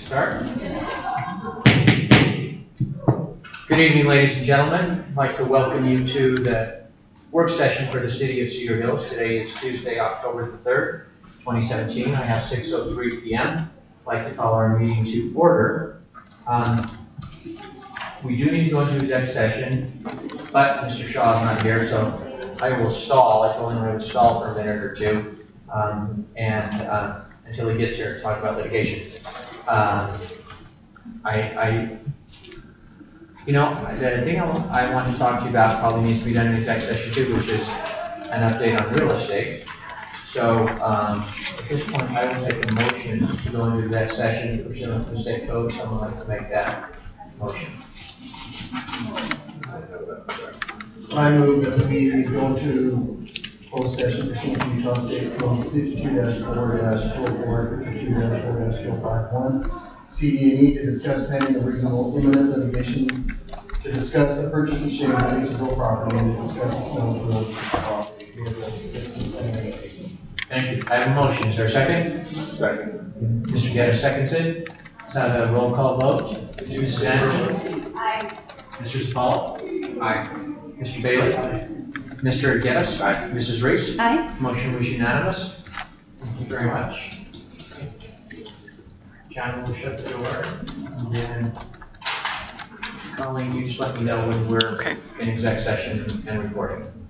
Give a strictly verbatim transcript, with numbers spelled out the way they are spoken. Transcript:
Start. Good evening, ladies and gentlemen. I'd like to welcome you to the work session for the City of Cedar Hills. Today is Tuesday, October the third, twenty seventeen. I have six oh three p m I'd like to call our meeting to order. Um, we do need to go into exec session, but Mister Shaw is not here, so I will stall. I told him I would stall for a minute or two, um, and uh, until he gets here to talk about litigation. Um, I, I, you know, the thing I, I want to talk to you about probably needs to be done in exec session too, which is an update on real estate. So um, at this point, I will take a motion to go into exec session pursuant to the state code. Someone like to make that motion. I move that we go to closed session pursuant to Utah State Code fifty-two dash four dash two oh four, fifty-two dash four dash two oh five one, C D and E to discuss pending and reasonable imminent litigation, to discuss the purchase and share of any real property, and to discuss the sale of real property. Business and energy. Thank you. I have a motion. Is there a second? Second. Mister Geddes seconds it. Let's have a roll call vote. Missus Anderson? Aye. Mister Spall? Aye. Mister Bailey? Aye. Mister Geddes? Aye. Missus Reese? Aye. Motion was unanimous. Thank you very much. John will shut the door. And then, Colleen, you just let me know when we're Okay. in exec session and recording.